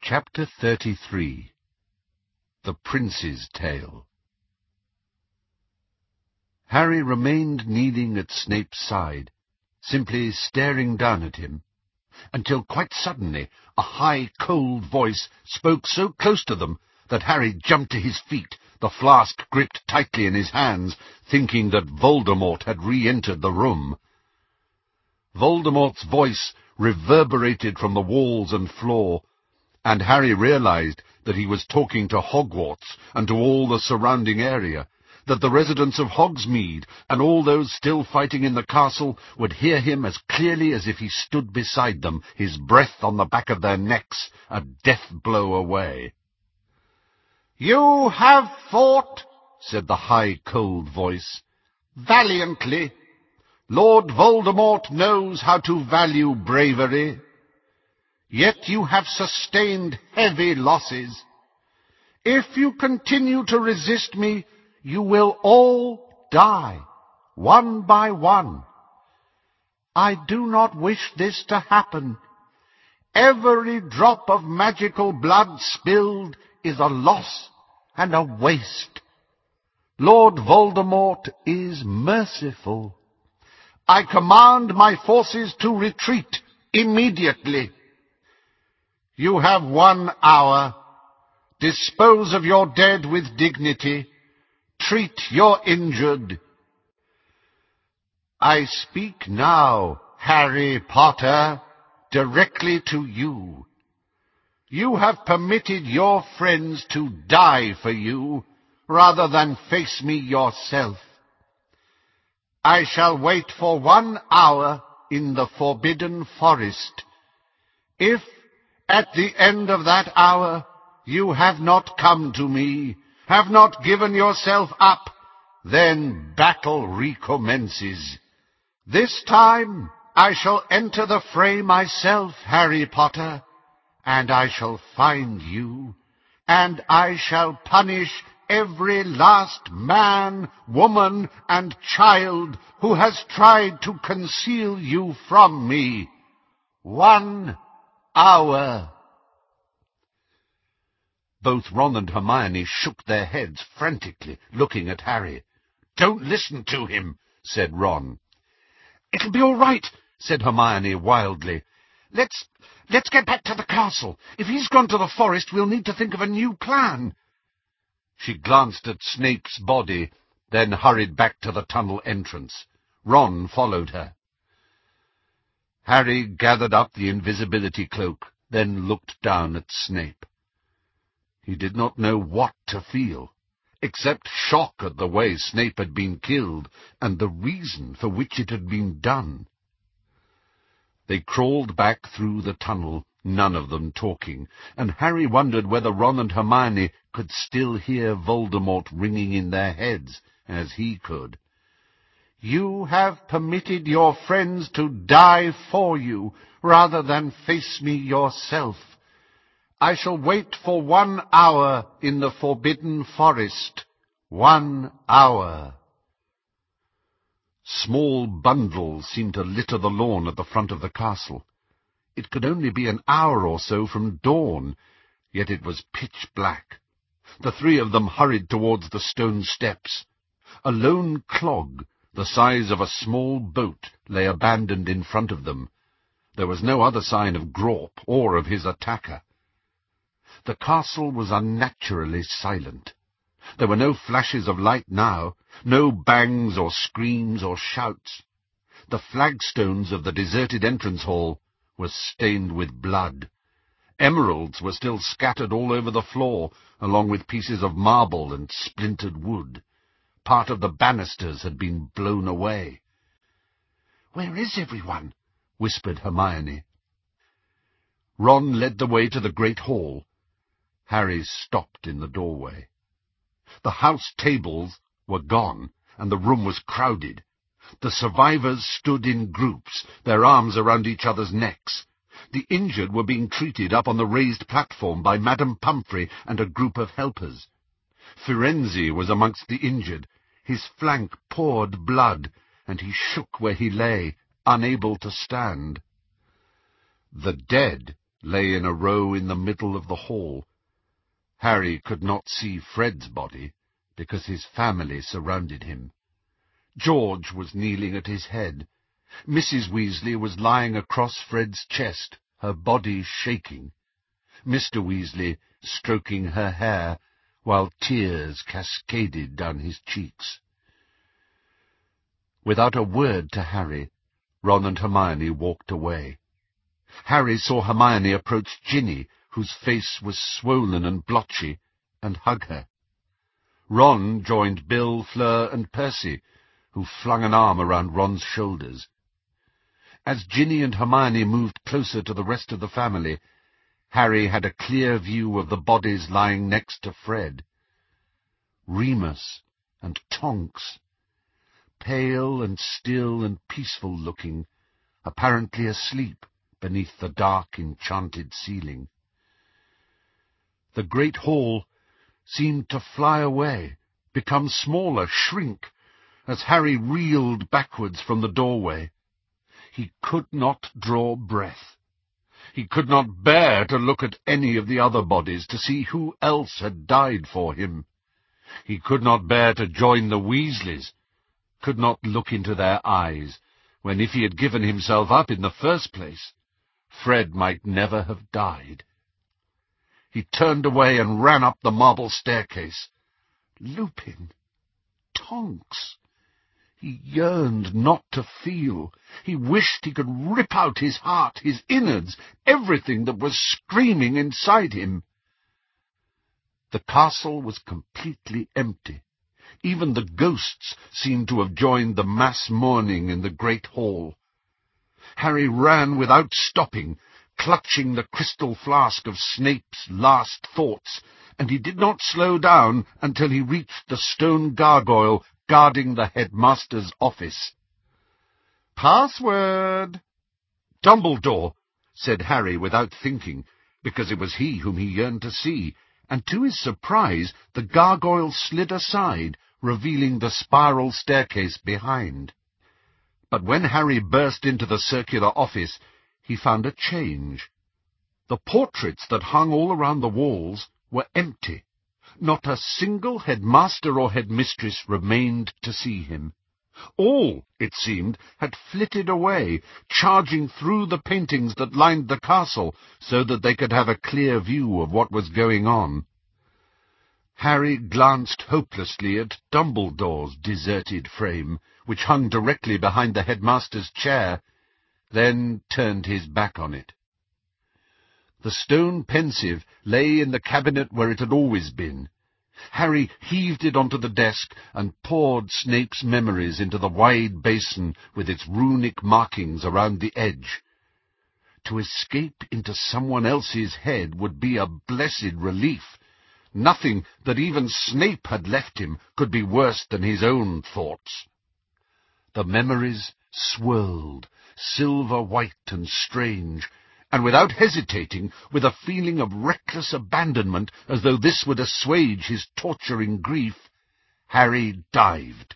Chapter 33. The Prince's Tale. Harry remained kneeling at Snape's side, simply staring down at him, until quite suddenly a high, cold voice spoke so close to them that Harry jumped to his feet, the flask gripped tightly in his hands, thinking that Voldemort had re-entered the room. Voldemort's voice reverberated from the walls and floor, and Harry realized that he was talking to Hogwarts and to all the surrounding area, that the residents of Hogsmeade and all those still fighting in the castle would hear him as clearly as if he stood beside them, his breath on the back of their necks, a death blow away. "You have fought," said the high, cold voice, "valiantly. Lord Voldemort knows how to value bravery. Yet you have sustained heavy losses. If you continue to resist me, you will all die, one by one. I do not wish this to happen. Every drop of magical blood spilled is a loss and a waste. Lord Voldemort is merciful. I command my forces to retreat immediately. You have 1 hour. Dispose of your dead with dignity. Treat your injured. I speak now, Harry Potter, directly to you. You have permitted your friends to die for you, rather than face me yourself. I shall wait for 1 hour in the Forbidden Forest. If, at the end of that hour, you have not come to me, have not given yourself up, then battle recommences. This time I shall enter the fray myself, Harry Potter, and I shall find you, and I shall punish every last man, woman, and child who has tried to conceal you from me. 1 hour. Both Ron and Hermione shook their heads frantically, looking at Harry. "Don't listen to him," said Ron. "It'll be all right," said Hermione wildly. Let's get back to the castle. If he's gone to the forest, we'll need to think of a new plan." She glanced at Snape's body, then hurried back to the tunnel entrance. Ron followed her. Harry gathered up the invisibility cloak, then looked down at Snape. He did not know what to feel, except shock at the way Snape had been killed, and the reason for which it had been done. They crawled back through the tunnel, none of them talking, and Harry wondered whether Ron and Hermione could still hear Voldemort ringing in their heads, as he could. "You have permitted your friends to die for you, rather than face me yourself. I shall wait for 1 hour in the Forbidden Forest. 1 hour. Small bundles seemed to litter the lawn at the front of the castle. It could only be an hour or so from dawn, yet it was pitch black. The three of them hurried towards the stone steps. A lone clog, the size of a small boat, lay abandoned in front of them. There was no other sign of Grawp or of his attacker. The castle was unnaturally silent. There were no flashes of light now, no bangs or screams or shouts. The flagstones of the deserted entrance hall were stained with blood. Emeralds were still scattered all over the floor, along with pieces of marble and splintered wood. Part of the banisters had been blown away. "Where is everyone?" whispered Hermione. Ron led the way to the great hall. Harry stopped in the doorway. The house tables were gone, and the room was crowded. The survivors stood in groups, their arms around each other's necks. The injured were being treated up on the raised platform by Madame Pomfrey and a group of helpers. Firenze was amongst the injured. His flank poured blood, and he shook where he lay, unable to stand. The dead lay in a row in the middle of the hall. Harry could not see Fred's body, because his family surrounded him. George was kneeling at his head. Mrs. Weasley was lying across Fred's chest, her body shaking. Mr. Weasley stroking her hair, while tears cascaded down his cheeks. Without a word to Harry, Ron and Hermione walked away. Harry saw Hermione approach Ginny, whose face was swollen and blotchy, and hug her. Ron joined Bill, Fleur, and Percy, who flung an arm around Ron's shoulders. As Ginny and Hermione moved closer to the rest of the family, Harry had a clear view of the bodies lying next to Fred. Remus and Tonks, pale and still and peaceful-looking, apparently asleep beneath the dark, enchanted ceiling. The great hall seemed to fly away, become smaller, shrink, as Harry reeled backwards from the doorway. He could not draw breath. He could not bear to look at any of the other bodies to see who else had died for him. He could not bear to join the Weasleys, could not look into their eyes, when if he had given himself up in the first place, Fred might never have died. He turned away and ran up the marble staircase. Lupin! Tonks! He yearned not to feel. He wished he could rip out his heart, his innards, everything that was screaming inside him. The castle was completely empty. Even the ghosts seemed to have joined the mass mourning in the great hall. Harry ran without stopping, clutching the crystal flask of Snape's last thoughts, and he did not slow down until he reached the stone gargoyle guarding the headmaster's office. "Password!" "Dumbledore," said Harry without thinking, because it was he whom he yearned to see, and to his surprise the gargoyle slid aside, revealing the spiral staircase behind. But when Harry burst into the circular office, he found a change. The portraits that hung all around the walls were empty. Not a single headmaster or headmistress remained to see him. All, it seemed, had flitted away, charging through the paintings that lined the castle, so that they could have a clear view of what was going on. Harry glanced hopelessly at Dumbledore's deserted frame, which hung directly behind the headmaster's chair, then turned his back on it. The stone pensive lay in the cabinet where it had always been. Harry heaved it onto the desk and poured Snape's memories into the wide basin with its runic markings around the edge. To escape into someone else's head would be a blessed relief. Nothing that even Snape had left him could be worse than his own thoughts. The memories swirled, silver-white and strange, and without hesitating, with a feeling of reckless abandonment, as though this would assuage his torturing grief, Harry dived.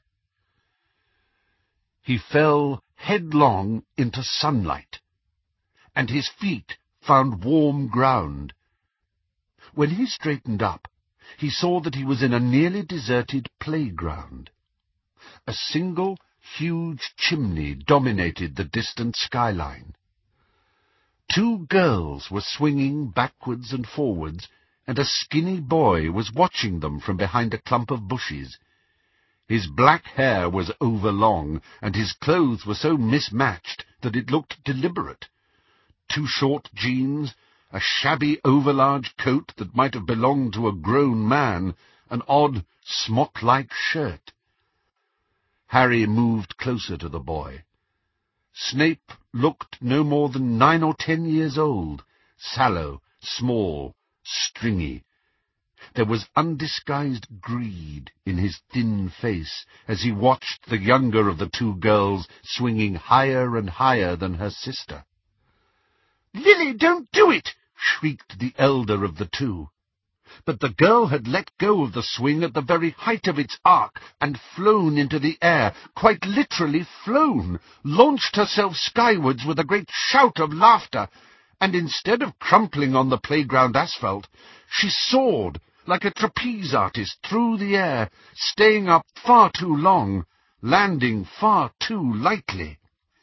He fell headlong into sunlight, and his feet found warm ground. When he straightened up, he saw that he was in a nearly deserted playground. A single, huge chimney dominated the distant skyline. 2 girls were swinging backwards and forwards, and a skinny boy was watching them from behind a clump of bushes. His black hair was overlong, and his clothes were so mismatched that it looked deliberate. 2 short jeans, a shabby overlarge coat that might have belonged to a grown man, an odd smock-like shirt. Harry moved closer to the boy. Snape looked no more than 9 or 10 years old, sallow, small, stringy. There was undisguised greed in his thin face as he watched the younger of the 2 girls swinging higher and higher than her sister. "Lily, don't do it!" shrieked the elder of the 2. But the girl had let go of the swing at the very height of its arc and flown into the air, quite literally flown, launched herself skywards with a great shout of laughter, and instead of crumpling on the playground asphalt, she soared like a trapeze artist through the air, staying up far too long, landing far too lightly.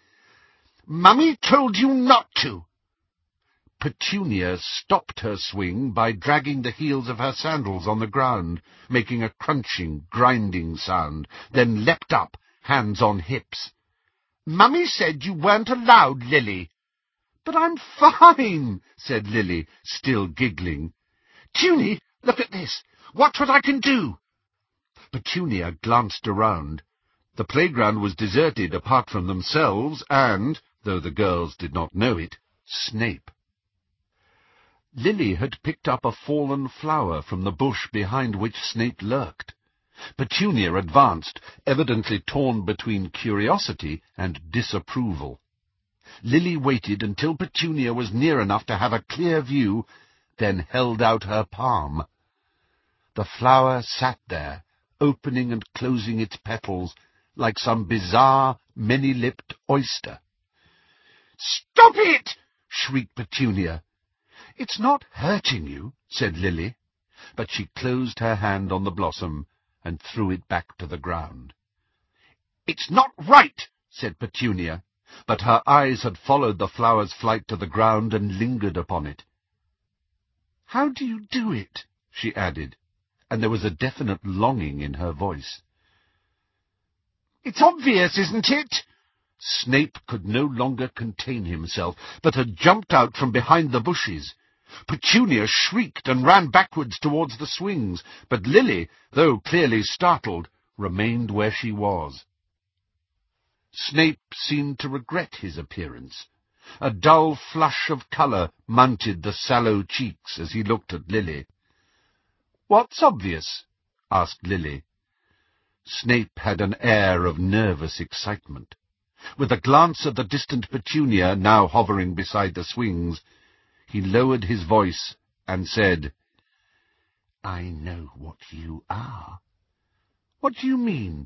"Mummy told you not to!" Petunia stopped her swing by dragging the heels of her sandals on the ground, making a crunching, grinding sound, then leapt up, hands on hips. "Mummy said you weren't allowed, Lily." "But I'm fine," said Lily, still giggling. "Tuny, look at this. Watch what I can do." Petunia glanced around. The playground was deserted apart from themselves and, though the girls did not know it, Snape. Lily had picked up a fallen flower from the bush behind which Snape lurked. Petunia advanced, evidently torn between curiosity and disapproval. Lily waited until Petunia was near enough to have a clear view, then held out her palm. The flower sat there, opening and closing its petals, like some bizarre, many-lipped oyster. "Stop it!" shrieked Petunia. "It's not hurting you," said Lily, but she closed her hand on the blossom and threw it back to the ground. "It's not right," said Petunia, but her eyes had followed the flower's flight to the ground and lingered upon it. "How do you do it?" she added, and there was a definite longing in her voice. "It's obvious, isn't it?" Snape could no longer contain himself, but had jumped out from behind the bushes. Petunia shrieked and ran backwards towards the swings, but Lily, though clearly startled, remained where she was. Snape seemed to regret his appearance. A dull flush of colour mounted the sallow cheeks as he looked at Lily. "What's obvious?" asked Lily. Snape had an air of nervous excitement. With a glance at the distant Petunia, now hovering beside the swings, he lowered his voice and said, "I know what you are." "What do you mean?"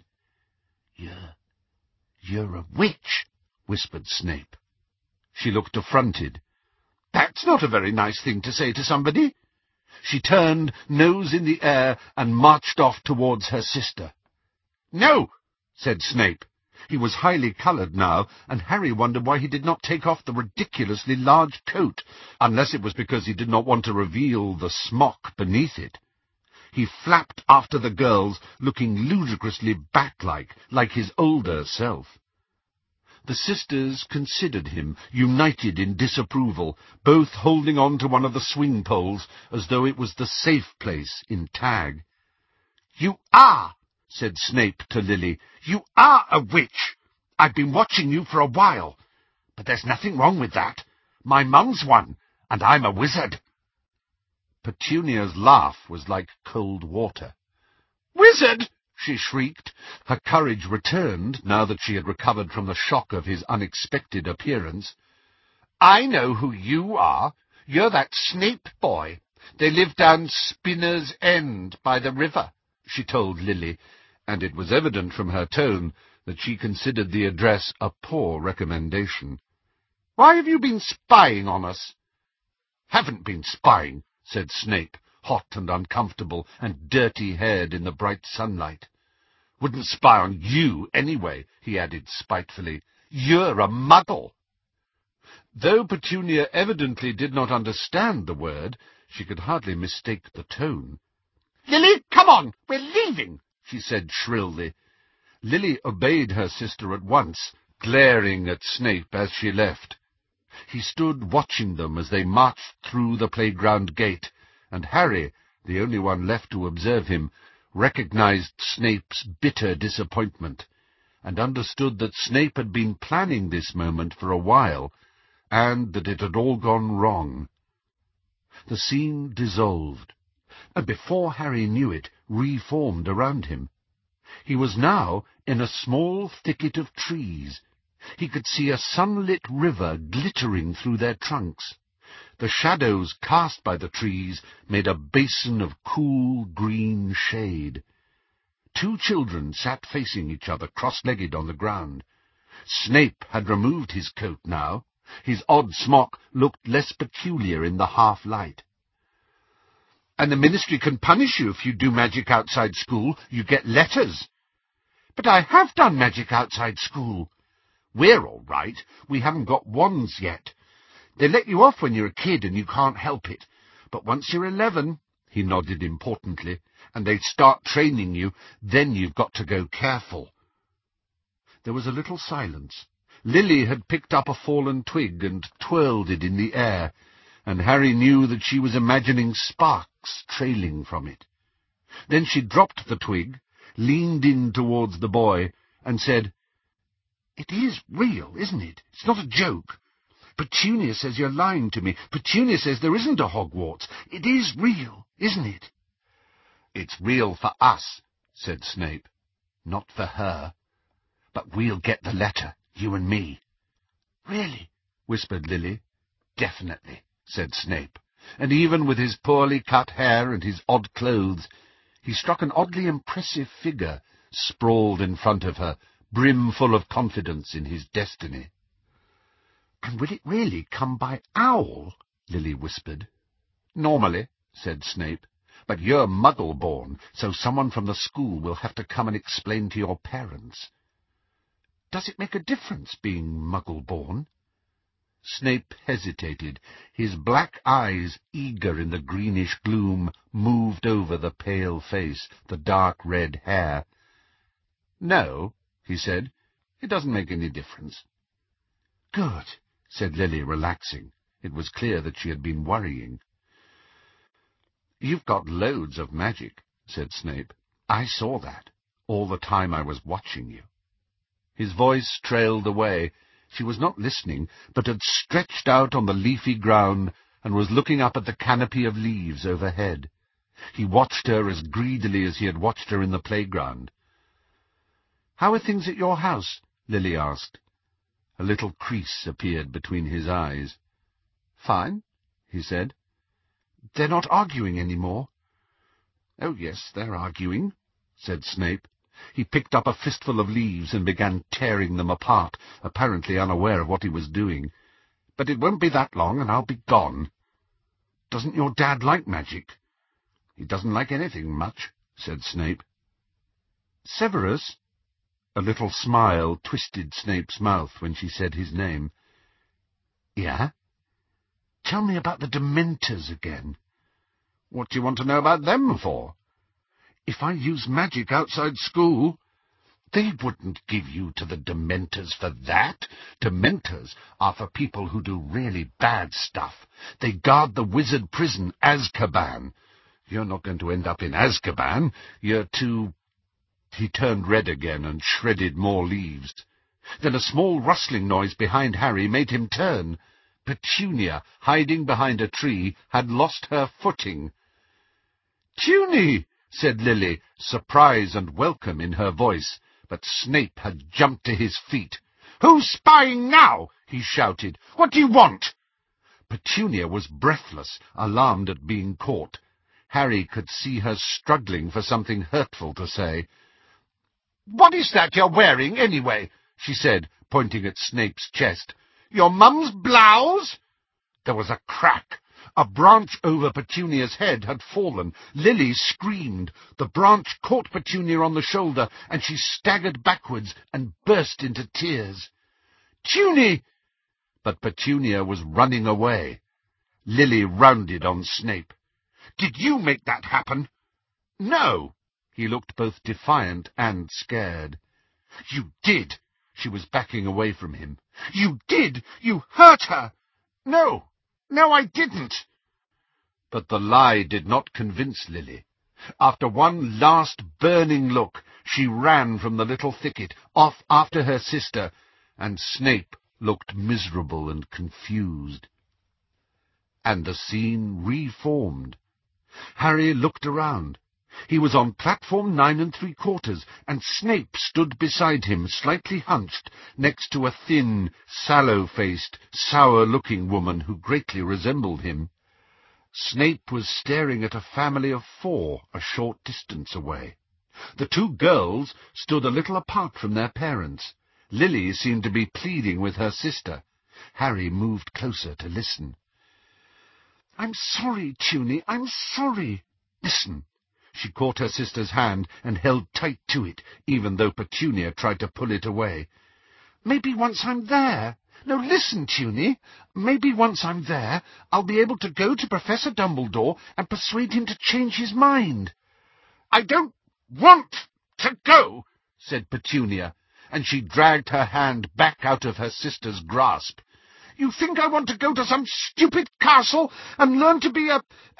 You're a witch," whispered Snape. She looked affronted. "That's not a very nice thing to say to somebody." She turned, nose in the air, and marched off towards her sister. "No," said Snape. He was highly coloured now, and Harry wondered why he did not take off the ridiculously large coat, unless it was because he did not want to reveal the smock beneath it. He flapped after the girls, looking ludicrously bat-like, like his older self. The sisters considered him, united in disapproval, both holding on to one of the swing poles, as though it was the safe place in tag. "You are," said Snape to Lily. "You are a witch. I've been watching you for a while. But there's nothing wrong with that. My mum's one, and I'm a wizard." Petunia's laugh was like cold water. "Wizard!" she shrieked. Her courage returned, now that she had recovered from the shock of his unexpected appearance. "I know who you are. You're that Snape boy. They live down Spinner's End by the river," she told Lily, and it was evident from her tone that she considered the address a poor recommendation. "Why have you been spying on us?" "Haven't been spying," said Snape, hot and uncomfortable and dirty-haired in the bright sunlight. "Wouldn't spy on you, anyway," he added spitefully. "You're a muggle." Though Petunia evidently did not understand the word, she could hardly mistake the tone. "Lily, come on, we're leaving," she said shrilly. Lily obeyed her sister at once, glaring at Snape as she left. He stood watching them as they marched through the playground gate, and Harry, the only one left to observe him, recognized Snape's bitter disappointment, and understood that Snape had been planning this moment for a while, and that it had all gone wrong. The scene dissolved, and before Harry knew it, reformed around him. He was now in a small thicket of trees. He could see a sunlit river glittering through their trunks. The shadows cast by the trees made a basin of cool green shade. Two children sat facing each other, cross-legged on the ground. Snape had removed his coat now, His odd smock looked less peculiar in the half-light. "And the Ministry can punish you if you do magic outside school. You get letters." "But I have done magic outside school." "We're all right. We haven't got wands yet. They let you off when you're a kid and you can't help it. But once you're 11, he nodded importantly, and they start training you, then you've got to go careful." There was a little silence. Lily had picked up a fallen twig and twirled it in the air, and Harry knew that she was imagining sparks trailing from it. Then she dropped the twig, leaned in towards the boy, and said, "It is real, isn't it? It's not a joke. Petunia says you're lying to me. Petunia says there isn't a Hogwarts. It is real, isn't it?" "It's real for us," said Snape. "Not for her. But we'll get the letter, you and me." "Really?" whispered Lily. "Definitely," said Snape, and even with his poorly cut hair and his odd clothes, he struck an oddly impressive figure sprawled in front of her, brimful of confidence in his destiny. "And will it really come by owl?" Lily whispered. "Normally," said Snape, "but you're Muggle-born, so someone from the school will have to come and explain to your parents." "Does it make a difference, being Muggle-born?" Snape hesitated. His black eyes, eager in the greenish gloom, moved over the pale face, the dark red hair. "No," he said, "it doesn't make any difference." "Good," said Lily, relaxing. It was clear that she had been worrying. "You've got loads of magic," said Snape. "I saw that, all the time I was watching you." His voice trailed away. She was not listening, but had stretched out on the leafy ground and was looking up at the canopy of leaves overhead. He watched her as greedily as he had watched her in the playground. "How are things at your house?" Lily asked. A little crease appeared between his eyes. "Fine," he said. "They're not arguing any more?" "Oh, yes, they're arguing," said Snape. He picked up a fistful of leaves and began tearing them apart, apparently unaware of what he was doing. "But it won't be that long, and I'll be gone." "Doesn't your dad like magic?" "He doesn't like anything much," said Snape. "Severus?" A little smile twisted Snape's mouth when she said his name. "Yeah?" "Tell me about the Dementors again." "What do you want to know about them for?" "If I use magic outside school—" "They wouldn't give you to the Dementors for that. Dementors are for people who do really bad stuff. They guard the wizard prison, Azkaban. You're not going to end up in Azkaban. You're too—" He turned red again and shredded more leaves. Then a small rustling noise behind Harry made him turn. Petunia, hiding behind a tree, had lost her footing. "Tuny!" said Lily, surprise and welcome in her voice, but Snape had jumped to his feet. "Who's spying now?" he shouted. "What do you want?" Petunia was breathless, alarmed at being caught. Harry could see her struggling for something hurtful to say. "What is that you're wearing, anyway?" she said, pointing at Snape's chest. "Your mum's blouse?" There was a crack. A branch over Petunia's head had fallen. Lily screamed. The branch caught Petunia on the shoulder, and she staggered backwards and burst into tears. "Tuny!" But Petunia was running away. Lily rounded on Snape. "Did you make that happen?" "No." He looked both defiant and scared. "You did." She was backing away from him. "You did. You hurt her." "No. No, I didn't." But the lie did not convince Lily. After one last burning look, she ran from the little thicket, off after her sister, and Snape looked miserable and confused. And the scene reformed. Harry looked around. He was on platform 9 3/4, and Snape stood beside him, slightly hunched, next to a thin, sallow-faced, sour-looking woman who greatly resembled him. Snape was staring at a family of 4 a short distance away. The 2 girls stood a little apart from their parents. Lily seemed to be pleading with her sister. Harry moved closer to listen. "I'm sorry, Tuny, I'm sorry." "Listen." She caught her sister's hand and held tight to it, even though Petunia tried to pull it away. "Maybe once I'm there. No, listen, Tuny. Maybe once I'm there, I'll be able to go to Professor Dumbledore and persuade him to change his mind." "I don't want to go," said Petunia, and she dragged her hand back out of her sister's grasp. "You think I want to go to some stupid castle and learn to be a...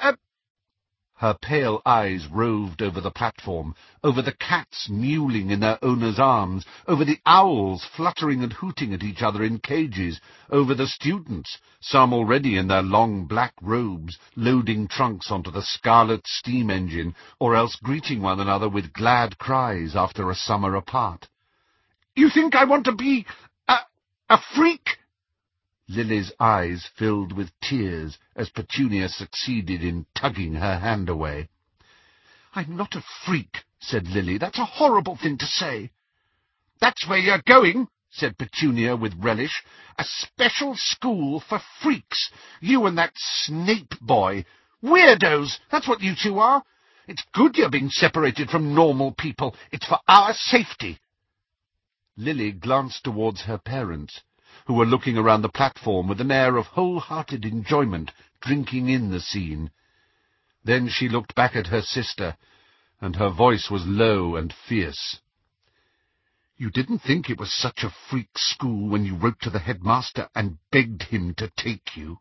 Her pale eyes roved over the platform, over the cats mewling in their owners' arms, over the owls fluttering and hooting at each other in cages, over the students, some already in their long black robes, loading trunks onto the scarlet steam engine, or else greeting one another with glad cries after a summer apart. "You think I want to be a freak?" Lily's eyes filled with tears as Petunia succeeded in tugging her hand away. "I'm not a freak," said Lily. "That's a horrible thing to say." "That's where you're going," said Petunia with relish. "A special school for freaks. You and that Snape boy. Weirdos, that's what you two are. It's good you're being separated from normal people. It's for our safety." Lily glanced towards her parents, who were looking around the platform with an air of wholehearted enjoyment, drinking in the scene. Then she looked back at her sister, and her voice was low and fierce. "You didn't think it was such a freak school when you wrote to the headmaster and begged him to take you?"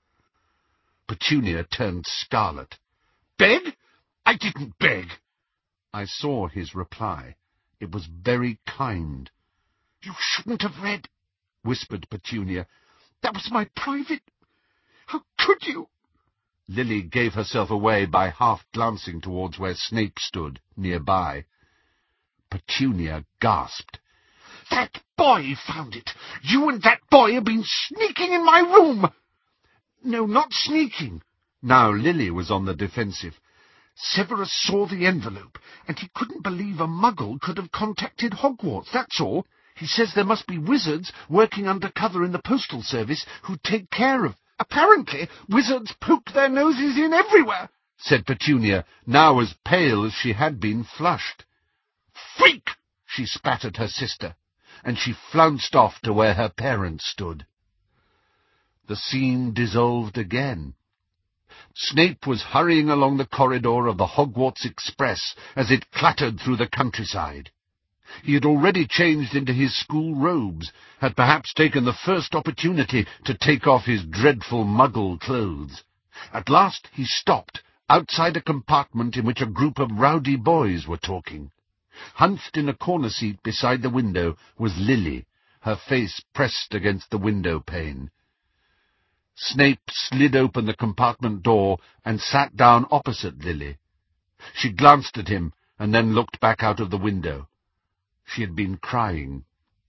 Petunia turned scarlet. "Beg? I didn't beg." I saw his reply. It was very kind. "You shouldn't have read," whispered Petunia. "That was my private... How could you?" Lily gave herself away by half-glancing towards where Snape stood, nearby. Petunia gasped. "That boy found it! You and that boy have been sneaking in my room!" "No, not sneaking." Now Lily was on the defensive. "Severus saw the envelope, and he couldn't believe a Muggle could have contacted Hogwarts, that's all. He says there must be wizards working undercover in the postal service who take care of..." "Apparently wizards poke their noses in everywhere," said Petunia, now as pale as she had been flushed. "Freak!" she spat at her sister, and she flounced off to where her parents stood. The scene dissolved again. Snape was hurrying along the corridor of the Hogwarts Express as it clattered through the countryside. He had already changed into his school robes, had perhaps taken the first opportunity to take off his dreadful Muggle clothes. At last he stopped, outside a compartment in which a group of rowdy boys were talking. Hunched in a corner seat beside the window was Lily, her face pressed against the window pane. Snape slid open the compartment door and sat down opposite Lily. She glanced at him and then looked back out of the window. She had been crying.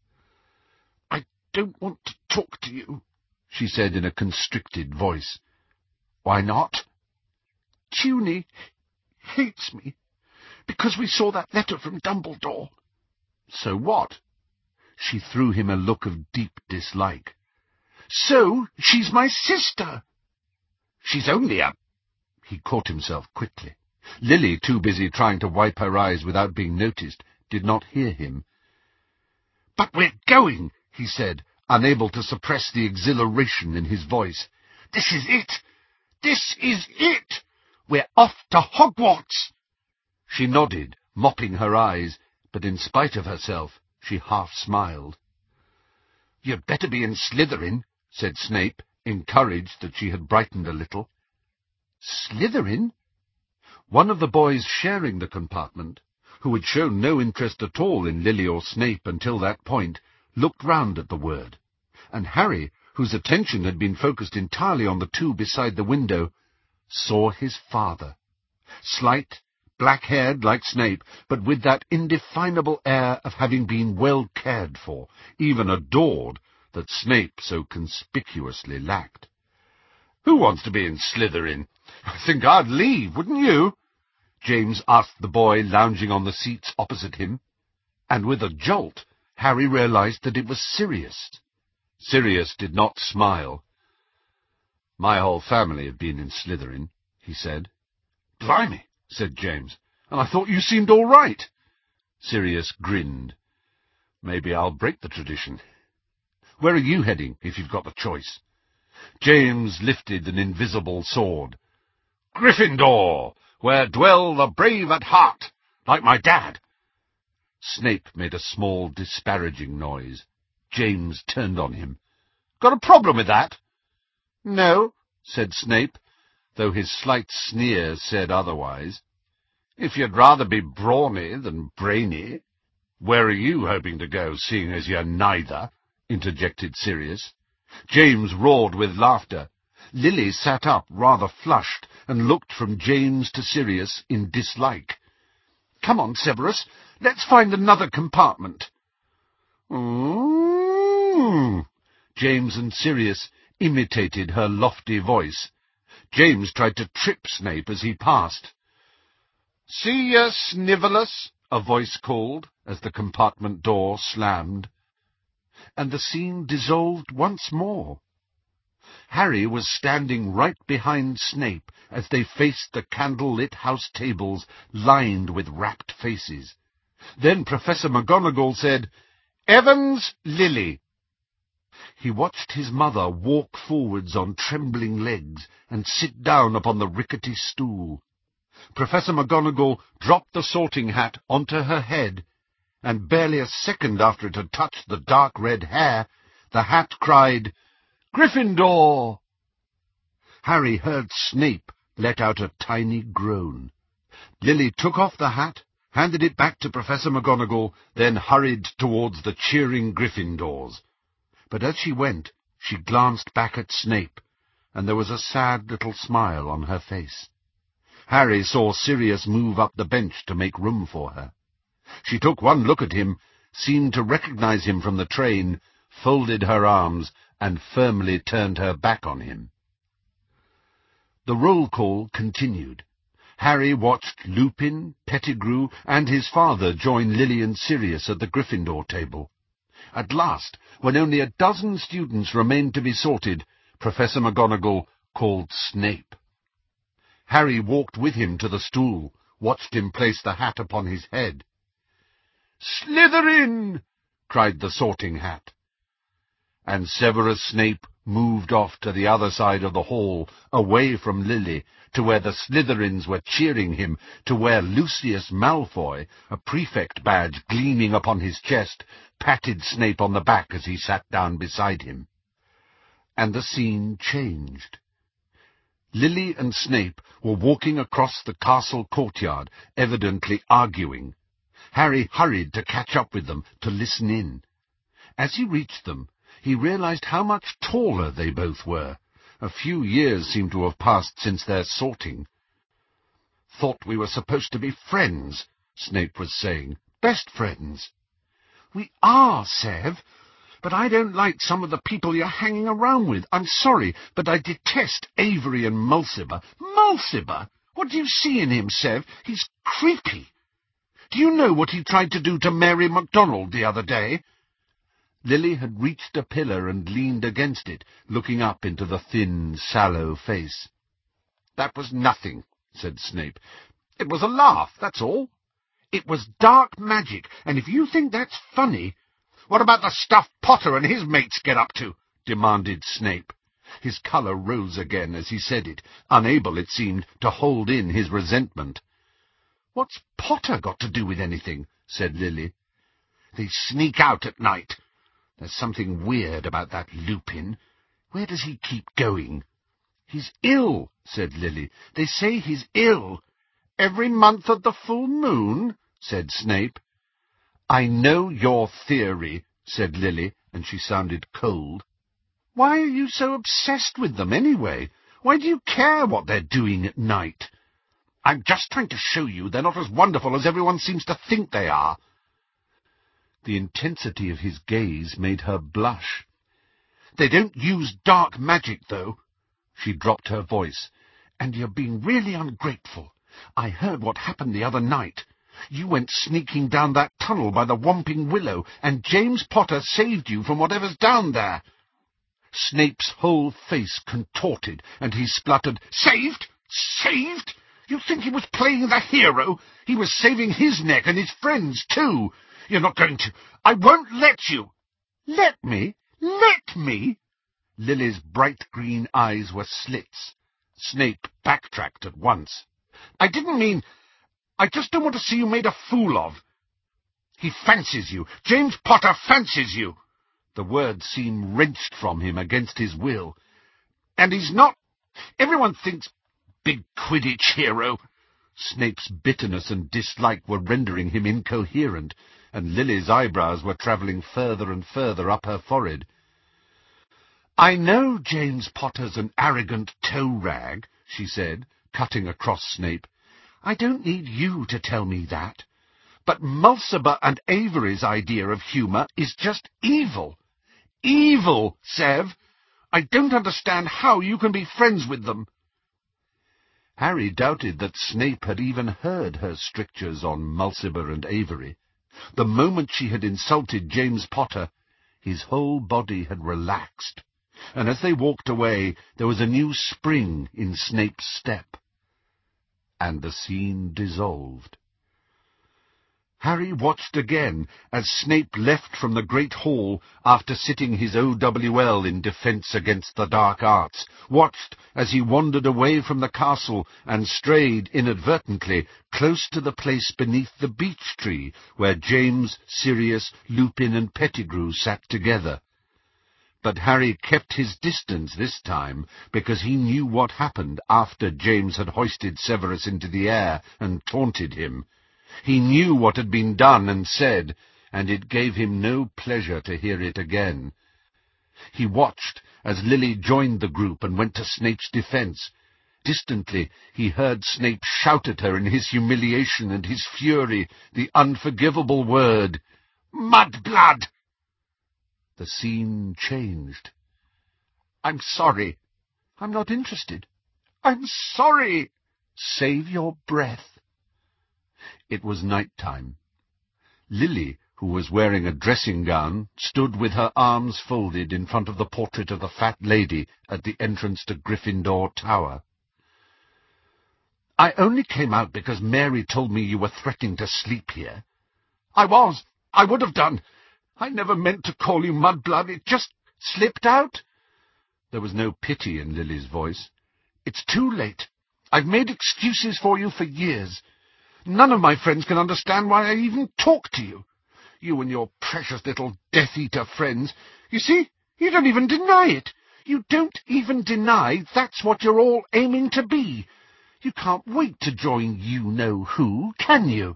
"I don't want to talk to you," she said in a constricted voice. "Why not?" "Tuny hates me, because we saw that letter from Dumbledore." "So what?" She threw him a look of deep dislike. "So she's my sister." "She's only a—" He caught himself quickly. Lily, too busy trying to wipe her eyes without being noticed, did not hear him. "But we're going," he said, unable to suppress the exhilaration in his voice. "This is it! This is it! We're off to Hogwarts!" She nodded, mopping her eyes, but in spite of herself, she half-smiled. "You'd better be in Slytherin," said Snape, encouraged that she had brightened a little. "Slytherin?" One of the boys sharing the compartment, who had shown no interest at all in Lily or Snape until that point, looked round at the word, and Harry, whose attention had been focused entirely on the two beside the window, saw his father, slight, black-haired like Snape, but with that indefinable air of having been well cared for, even adored, that Snape so conspicuously lacked. "Who wants to be in Slytherin? I think I'd leave, wouldn't you?" James asked the boy lounging on the seats opposite him, and with a jolt, Harry realized that it was serious. Sirius did not smile. "My whole family have been in Slytherin," he said. "Blimey," said James, "and I thought you seemed all right." Sirius grinned. "Maybe I'll break the tradition. Where are you heading, if you've got the choice?" James lifted an invisible sword. "Gryffindor, where dwell the brave at heart, like my dad." Snape made a small, disparaging noise. James turned on him. "Got a problem with that?" "No," said Snape, though his slight sneer said otherwise. "If you'd rather be brawny than brainy." "Where are you hoping to go, seeing as you're neither?" interjected Sirius. James roared with laughter. Lily sat up, rather flushed, and looked from James to Sirius in dislike. "Come on, Severus, let's find another compartment." James and Sirius imitated her lofty voice. James tried to trip Snape as he passed. "See ya, Snivelus," a voice called, as the compartment door slammed. And the scene dissolved once more. Harry was standing right behind Snape as they faced the candle-lit house tables lined with rapt faces. Then Professor McGonagall said, "Evans, Lily." He watched his mother walk forwards on trembling legs and sit down upon the rickety stool. Professor McGonagall dropped the sorting hat onto her head, and barely a second after it had touched the dark red hair, the hat cried, "Gryffindor!" Harry heard Snape let out a tiny groan. Lily took off the hat, handed it back to Professor McGonagall, then hurried towards the cheering Gryffindors. But as she went, she glanced back at Snape, and there was a sad little smile on her face. Harry saw Sirius move up the bench to make room for her. She took one look at him, seemed to recognize him from the train, folded her arms, and firmly turned her back on him. The roll call continued. Harry watched Lupin, Pettigrew, and his father join Lily and Sirius at the Gryffindor table. At last, when only a dozen students remained to be sorted, Professor McGonagall called Snape. Harry walked with him to the stool, watched him place the hat upon his head. "Slytherin!" cried the sorting hat. And Severus Snape moved off to the other side of the hall, away from Lily, to where the Slytherins were cheering him, to where Lucius Malfoy, a prefect badge gleaming upon his chest, patted Snape on the back as he sat down beside him. And the scene changed. Lily and Snape were walking across the castle courtyard, evidently arguing. Harry hurried to catch up with them, to listen in. As he reached them, he realized how much taller they both were. A few years seemed to have passed since their sorting. "Thought we were supposed to be friends," Snape was saying. "Best friends." "We are, Sev. But I don't like some of the people you're hanging around with. I'm sorry, but I detest Avery and Mulciber." "Mulciber? What do you see in him, Sev? He's creepy. Do you know what he tried to do to Mary MacDonald the other day?" Lily had reached a pillar and leaned against it, looking up into the thin, sallow face. "That was nothing," said Snape. "It was a laugh, that's all. It was dark magic, and if you think that's funny—" "What about the stuff Potter and his mates get up to?" demanded Snape. His colour rose again as he said it, unable, it seemed, to hold in his resentment. "What's Potter got to do with anything?" said Lily. "They sneak out at night. There's something weird about that Lupin. Where does he keep going?" "He's ill," said Lily. "They say he's ill." "Every month of the full moon?" said Snape. "I know your theory," said Lily, and she sounded cold. "Why are you so obsessed with them, anyway? Why do you care what they're doing at night?" "I'm just trying to show you they're not as wonderful as everyone seems to think they are." The intensity of his gaze made her blush. "They don't use dark magic, though." She dropped her voice. "And you're being really ungrateful. I heard what happened the other night. You went sneaking down that tunnel by the Whomping Willow, and James Potter saved you from whatever's down there." Snape's whole face contorted, and he spluttered, "Saved? Saved? You think he was playing the hero? He was saving his neck and his friends, too. You're not going to... I won't let you." "Let me? Let me?" Lily's bright green eyes were slits. Snape backtracked at once. "I didn't mean... I just don't want to see you made a fool of. He fancies you. James Potter fancies you." The words seemed wrenched from him against his will. "And he's not... Everyone thinks... Big Quidditch hero." Snape's bitterness and dislike were rendering him incoherent, and Lily's eyebrows were travelling further and further up her forehead. "I know James Potter's an arrogant toe-rag," she said, cutting across Snape. "I don't need you to tell me that. But Mulciber and Avery's idea of humour is just evil. Evil, Sev! I don't understand how you can be friends with them." Harry doubted that Snape had even heard her strictures on Mulciber and Avery. The moment she had insulted James Potter, his whole body had relaxed, and as they walked away there was a new spring in Snape's step. And the scene dissolved. Harry watched again as Snape left from the Great Hall after sitting his OWL in Defence Against the Dark Arts, watched as he wandered away from the castle and strayed inadvertently close to the place beneath the beech tree where James, Sirius, Lupin and Pettigrew sat together. But Harry kept his distance this time, because he knew what happened after James had hoisted Severus into the air and taunted him. He knew what had been done and said, and it gave him no pleasure to hear it again. He watched as Lily joined the group and went to Snape's defence. Distantly he heard Snape shout at her in his humiliation and his fury the unforgivable word, "Mudblood!" The scene changed. "I'm sorry. I'm not interested. I'm sorry. Save your breath." It was night-time. Lily, who was wearing a dressing-gown, stood with her arms folded in front of the portrait of the fat lady at the entrance to Gryffindor Tower. "I only came out because Mary told me you were threatening to sleep here." "I was. I would have done. I never meant to call you Mudblood. It just slipped out." There was no pity in Lily's voice. "It's too late. I've made excuses for you for years. None of my friends can understand why I even talk to you. You and your precious little Death-Eater friends. You see, you don't even deny it. You don't even deny that's what you're all aiming to be. You can't wait to join you-know-who, can you?"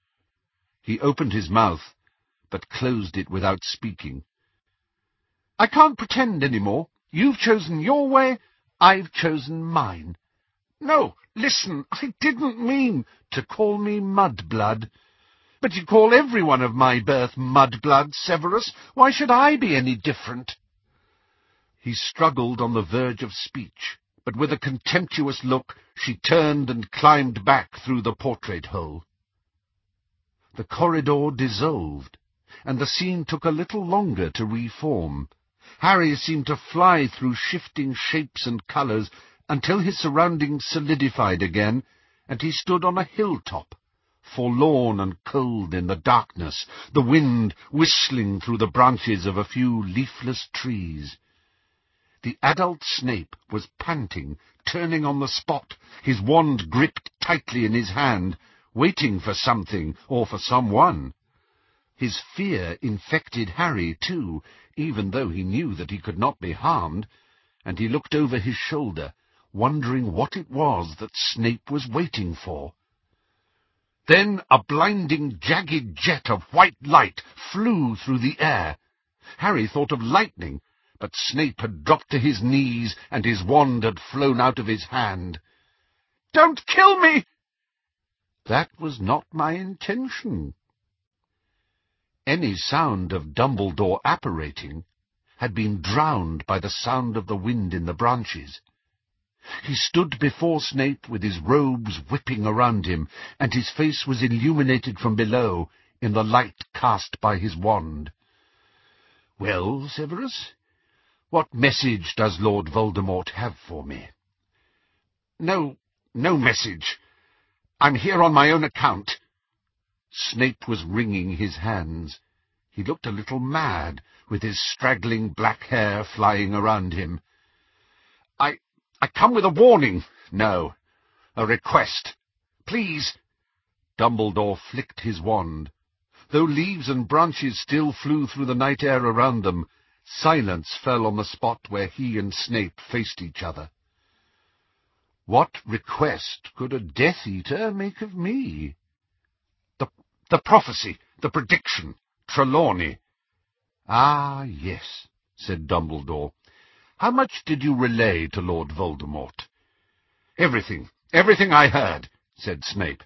He opened his mouth, but closed it without speaking. "I can't pretend any more. You've chosen your way, I've chosen mine. No, listen, I didn't mean to call me Mudblood. But you call every one of my birth Mudblood, Severus. Why should I be any different?" He struggled on the verge of speech, but with a contemptuous look she turned and climbed back through the portrait hole. The corridor dissolved, and the scene took a little longer to reform. Harry seemed to fly through shifting shapes and colours until his surroundings solidified again, and he stood on a hilltop, forlorn and cold in the darkness, the wind whistling through the branches of a few leafless trees. The adult Snape was panting, turning on the spot, his wand gripped tightly in his hand, waiting for something or for someone. His fear infected Harry, too, even though he knew that he could not be harmed, and he looked over his shoulder, wondering what it was that Snape was waiting for. Then a blinding, jagged jet of white light flew through the air. Harry thought of lightning, but Snape had dropped to his knees, and his wand had flown out of his hand. "Don't kill me!" "That was not my intention." Any sound of Dumbledore apparating had been drowned by the sound of the wind in the branches. He stood before Snape with his robes whipping around him, and his face was illuminated from below in the light cast by his wand. "Well, Severus, What message does Lord Voldemort have for me?" "No message. I'm here on my own account." Snape was wringing his hands. He looked a little mad, with his straggling black hair flying around him. I come with a warning. No, a request. Please." Dumbledore flicked his wand. Though leaves and branches still flew through the night air around them, silence fell on the spot where he and Snape faced each other. What request could a Death Eater make of me? The prophecy, the prediction, Trelawney. "Ah, yes," said Dumbledore. "How much did you relay to Lord Voldemort?" Everything I heard," said Snape.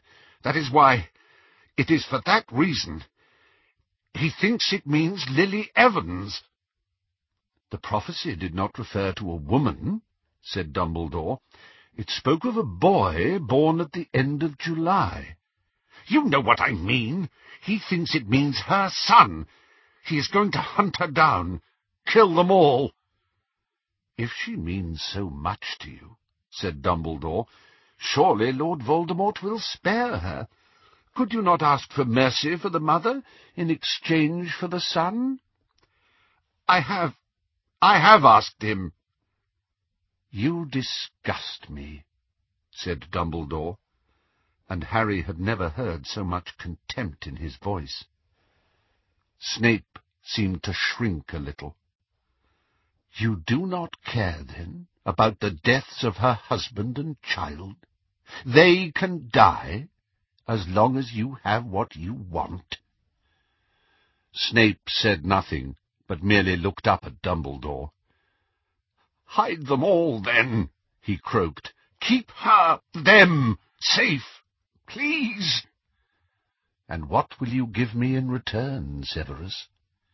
It is for that reason. He thinks it means Lily Evans." "The prophecy did not refer to a woman," said Dumbledore. "It spoke of a boy born at the end of July." "You know what I mean. He thinks it means her son. He is going to hunt her down, kill them all." "If she means so much to you," said Dumbledore, "surely Lord Voldemort will spare her. Could you not ask for mercy for the mother in exchange for the son?" I have asked him." "You disgust me," said Dumbledore, and Harry had never heard so much contempt in his voice. Snape seemed to shrink a little. "You do not care, then, about the deaths of her husband and child? They can die, as long as you have what you want?" Snape said nothing, but merely looked up at Dumbledore. "Hide them all, then," he croaked. "Keep them, safe, please." "And what will you give me in return, Severus?"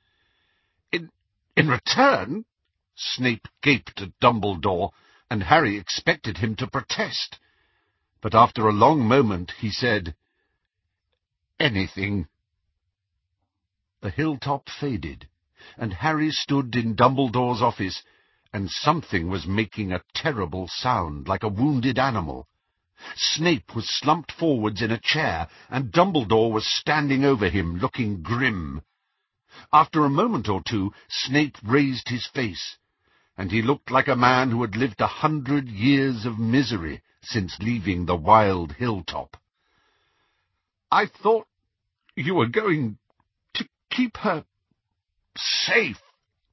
In return?" Snape gaped at Dumbledore, and Harry expected him to protest. But after a long moment he said, "Anything." The hilltop faded, and Harry stood in Dumbledore's office, and something was making a terrible sound, like a wounded animal. Snape was slumped forwards in a chair, and Dumbledore was standing over him, looking grim. After a moment or two, Snape raised his face, and he looked like a man who had lived 100 years of misery since leaving the wild hilltop. "I thought you were going to keep her safe."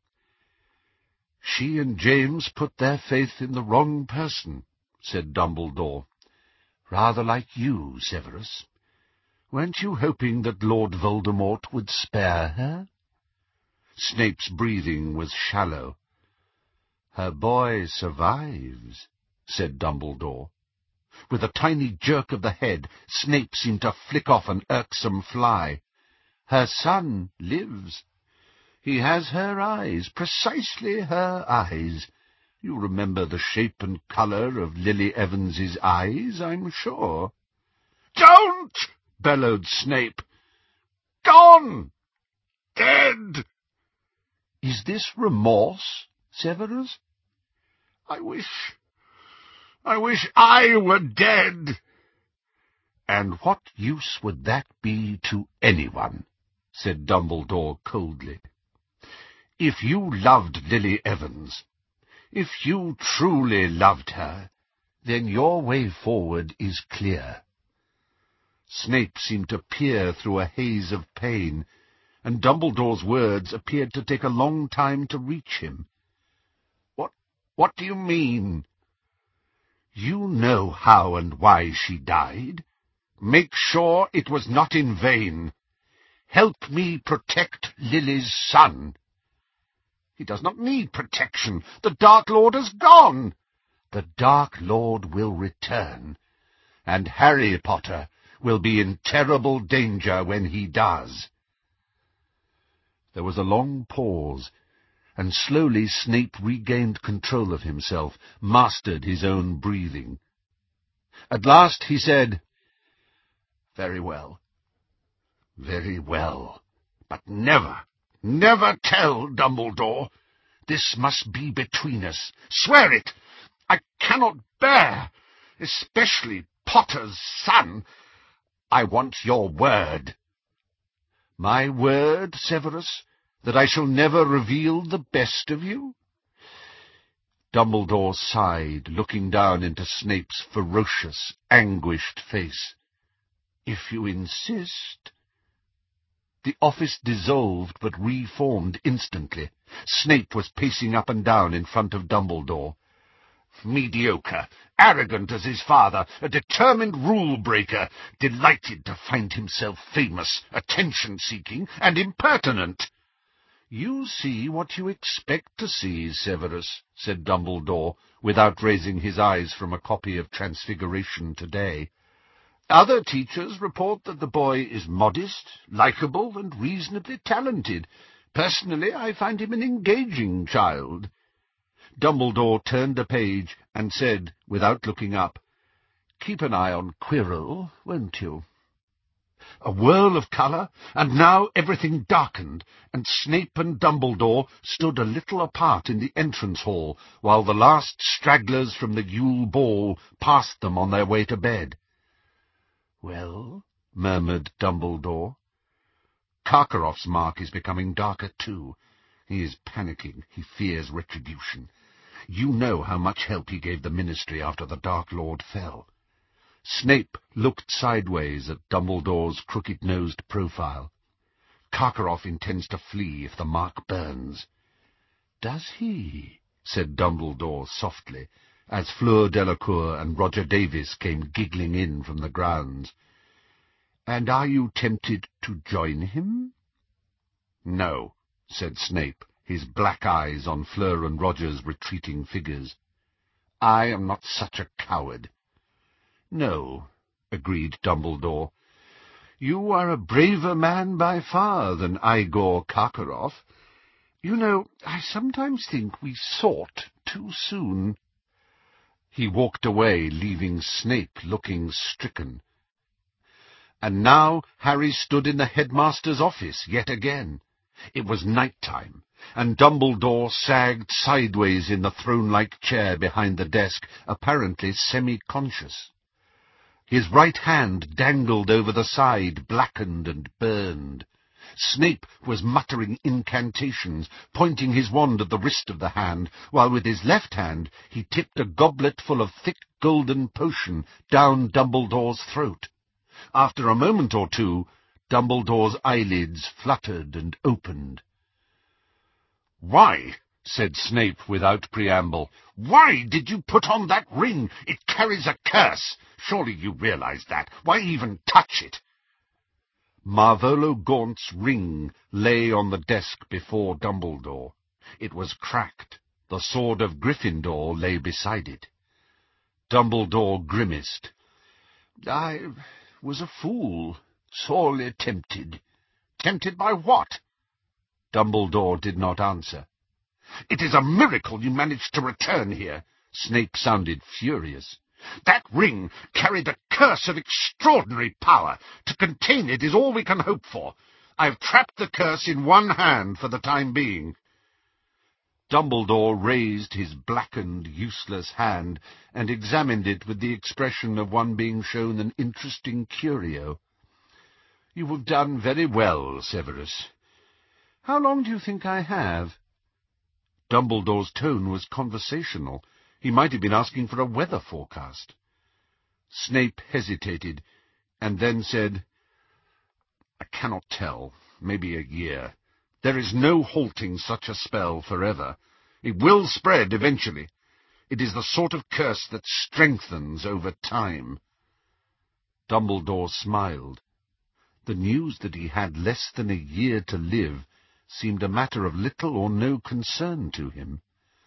"She and James put their faith in the wrong person," said Dumbledore. "Rather like you, Severus. Weren't you hoping that Lord Voldemort would spare her?" Snape's breathing was shallow. "Her boy survives," said Dumbledore. With a tiny jerk of the head, Snape seemed to flick off an irksome fly. "Her son lives. He has her eyes, precisely her eyes. You remember the shape and colour of Lily Evans's eyes, I'm sure." "Don't!" bellowed Snape. "Gone! Dead!" "Is this remorse, Severus?" I wish I were dead." "And what use would that be to anyone?" said Dumbledore coldly. "If you loved Lily Evans, if you truly loved her, then your way forward is clear." Snape seemed to peer through a haze of pain, and Dumbledore's words appeared to take a long time to reach him. What do you mean?" "You know how and why she died. Make sure it was not in vain. Help me protect Lily's son." "He does not need protection. The Dark Lord has gone." "The Dark Lord will return, and Harry Potter will be in terrible danger when he does." There was a long pause, and slowly Snape regained control of himself, mastered his own breathing. At last he said, "Very well. Very well. But never tell Dumbledore. This must be between us. Swear it! I cannot bear, especially Potter's son. I want your word." "My word, Severus, that I shall never reveal the best of you?" Dumbledore sighed, looking down into Snape's ferocious, anguished face. "If you insist." The office dissolved, but reformed instantly. Snape was pacing up and down in front of Dumbledore. "Mediocre, arrogant as his father, a determined rule-breaker, delighted to find himself famous, attention-seeking, and impertinent." "You see what you expect to see, Severus," said Dumbledore, without raising his eyes from a copy of Transfiguration today. "Other teachers report that the boy is modest, likable, and reasonably talented. Personally, I find him an engaging child." Dumbledore turned a page and said, without looking up, "Keep an eye on Quirrell, won't you?" A whirl of colour, and now everything darkened, and Snape and Dumbledore stood a little apart in the entrance hall, while the last stragglers from the Yule ball passed them on their way to bed. "Well?" murmured Dumbledore. "Karkaroff's mark is becoming darker too. He is panicking. He fears retribution. You know how much help he gave the Ministry after the Dark Lord fell." Snape looked sideways at Dumbledore's crooked-nosed profile. "Karkaroff intends to flee if the mark burns." "Does he?" said Dumbledore softly, as Fleur Delacour and Roger Davis came giggling in from the grounds. "And are you tempted to join him?" "No," said Snape, his black eyes on Fleur and Roger's retreating figures. "I am not such a coward." "No," agreed Dumbledore. "You are a braver man by far than Igor Karkaroff. You know, I sometimes think we sought too soon." He walked away, leaving Snape looking stricken. And now Harry stood in the headmaster's office yet again. It was night-time, and Dumbledore sagged sideways in the throne-like chair behind the desk, apparently semi-conscious. His right hand dangled over the side, blackened and burned. Snape was muttering incantations, pointing his wand at the wrist of the hand, while with his left hand he tipped a goblet full of thick golden potion down Dumbledore's throat. After a moment or two, Dumbledore's eyelids fluttered and opened. "Why," said Snape without preamble, "why did you put on that ring? It carries a curse. Surely you realize that. Why even touch it?" Marvolo Gaunt's ring lay on the desk before Dumbledore. It was cracked. The sword of Gryffindor lay beside it. Dumbledore grimaced. "I was a fool, sorely tempted." "Tempted by what?" Dumbledore did not answer. "It is a miracle you managed to return here." Snape sounded furious. "That ring carried a curse of extraordinary power. To contain it is all we can hope for. I have trapped the curse in one hand for the time being." Dumbledore raised his blackened, useless hand and examined it with the expression of one being shown an interesting curio. "You have done very well, Severus. How long do you think I have?" Dumbledore's tone was conversational. He might have been asking for a weather forecast. Snape hesitated, and then said, "I cannot tell. Maybe a year. There is no halting such a spell forever. It will spread eventually. It is the sort of curse that strengthens over time." Dumbledore smiled. The news that he had less than a year to live seemed a matter of little or no concern to him.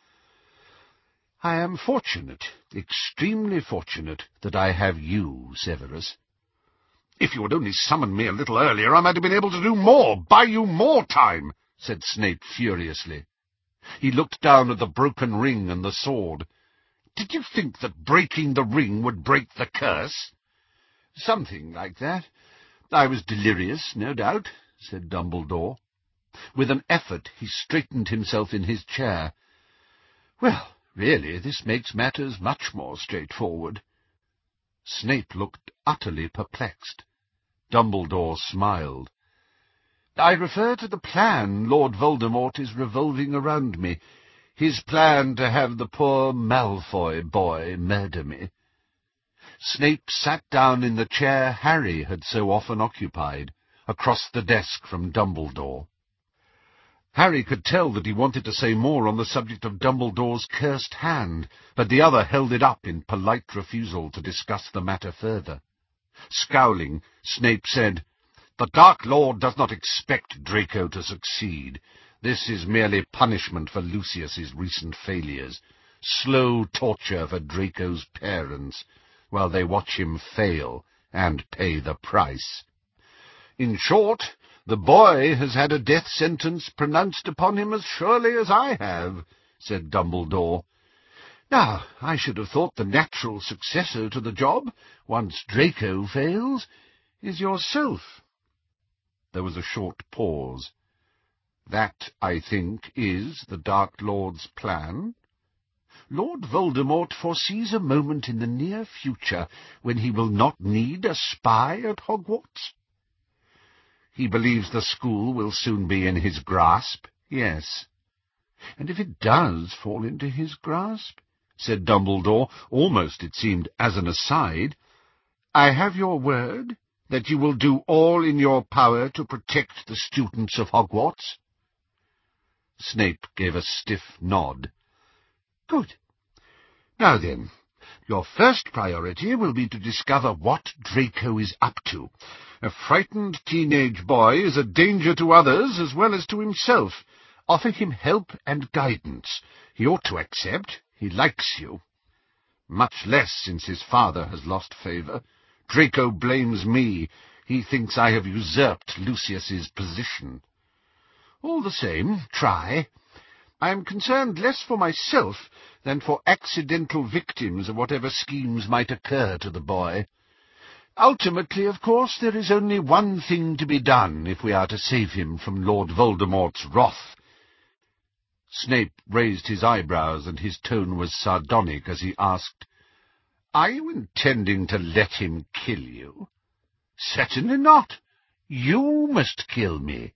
"I am fortunate, extremely fortunate, that I have you, Severus." "If you had only summoned me a little earlier, I might have been able to do more, buy you more time," said Snape furiously. He looked down at the broken ring and the sword. "Did you think that breaking the ring would break the curse?" "Something like that. I was delirious, no doubt," said Dumbledore. With an effort he straightened himself in his chair. "Well, really, this makes matters much more straightforward." Snape looked utterly perplexed. Dumbledore smiled. "I refer to the plan Lord Voldemort is revolving around me. His plan to have the poor Malfoy boy murder me." Snape sat down in the chair Harry had so often occupied, across the desk from Dumbledore. Harry could tell that he wanted to say more on the subject of Dumbledore's cursed hand, but the other held it up in polite refusal to discuss the matter further. Scowling, Snape said, "The Dark Lord does not expect Draco to succeed. This is merely punishment for Lucius's recent failures, slow torture for Draco's parents, while they watch him fail and pay the price. In short, the boy has had a death sentence pronounced upon him as surely as I have," said Dumbledore. "Now, I should have thought the natural successor to the job, once Draco fails, is yourself." There was a short pause. "That, I think, is the Dark Lord's plan. Lord Voldemort foresees a moment in the near future when he will not need a spy at Hogwarts. He believes the school will soon be in his grasp, yes. And if it does fall into his grasp," said Dumbledore, almost, it seemed, as an aside, "I have your word that you will do all in your power to protect the students of Hogwarts?" Snape gave a stiff nod. "Good. Now then, your first priority will be to discover what Draco is up to. A frightened teenage boy is a danger to others as well as to himself. Offer him help and guidance. He ought to accept. He likes you. Much less since his father has lost favour. Draco blames me. He thinks I have usurped Lucius's position. All the same, try. I am concerned less for myself than for accidental victims of whatever schemes might occur to the boy. Ultimately, of course, there is only one thing to be done if we are to save him from Lord Voldemort's wrath." Snape raised his eyebrows, and his tone was sardonic as he asked, "Are you intending to let him kill you?" "Certainly not. You must kill me."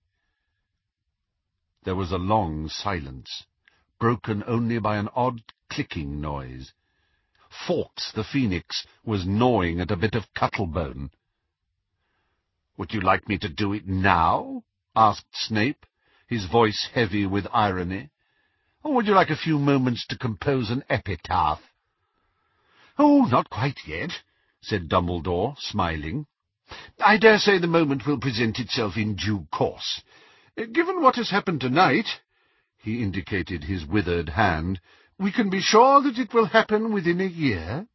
There was a long silence, broken only by an odd clicking noise. Fawkes the Phoenix was gnawing at a bit of cuttlebone. "Would you like me to do it now?" asked Snape, his voice heavy with irony. "Or would you like a few moments to compose an epitaph?" "Oh, not quite yet," said Dumbledore, smiling. "I dare say the moment will present itself in due course. Given what has happened tonight," he indicated his withered hand, "we can be sure that it will happen within a year."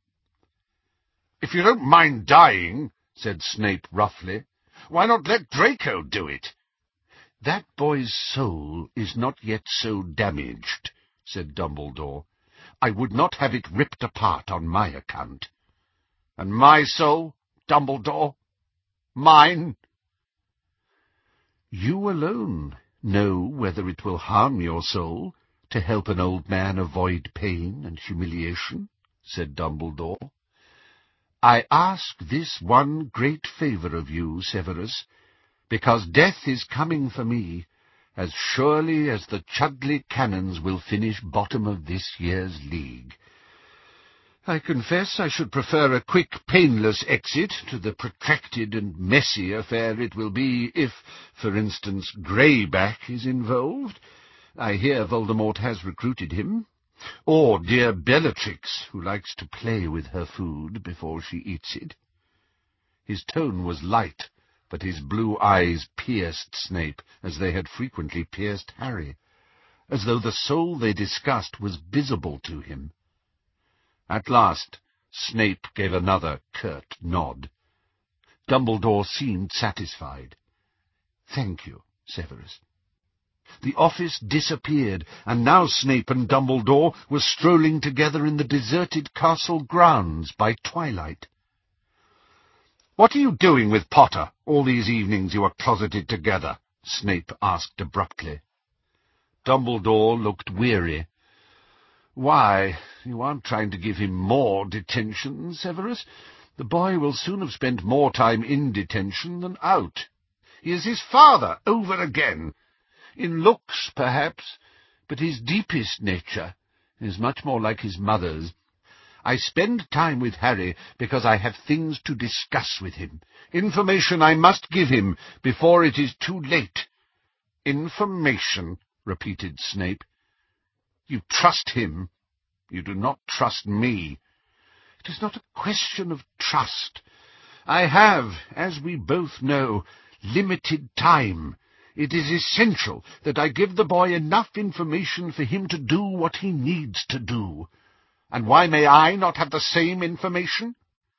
"If you don't mind dying," said Snape roughly, "why not let Draco do it?" "That boy's soul is not yet so damaged," said Dumbledore. "I would not have it ripped apart on my account." "And my soul, Dumbledore? Mine?" "You alone know whether it will harm your soul to help an old man avoid pain and humiliation," said Dumbledore. "I ask this one great favour of you, Severus, because death is coming for me as surely as the Chudley Cannons will finish bottom of this year's league. I confess I should prefer a quick, painless exit to the protracted and messy affair it will be if, for instance, Greyback is involved. I hear Voldemort has recruited him. Or dear Bellatrix, who likes to play with her food before she eats it." His tone was light, but his blue eyes pierced Snape as they had frequently pierced Harry, as though the soul they discussed was visible to him. At last Snape gave another curt nod. Dumbledore seemed satisfied. "Thank you, Severus." The office disappeared, and now Snape and Dumbledore were strolling together in the deserted castle grounds by twilight. "What are you doing with Potter all these evenings you are closeted together?" Snape asked abruptly. Dumbledore looked weary. "Why, you aren't trying to give him more detention, Severus. The boy will soon have spent more time in detention than out. He is his father over again. In looks, perhaps, but his deepest nature is much more like his mother's. I spend time with Harry because I have things to discuss with him, information I must give him before it is too late." "Information," repeated Snape. "You trust him. You do not trust me." "It is not a question of trust. I have, as we both know, limited time. It is essential that I give the boy enough information for him to do what he needs to do. And why may I not have the same information?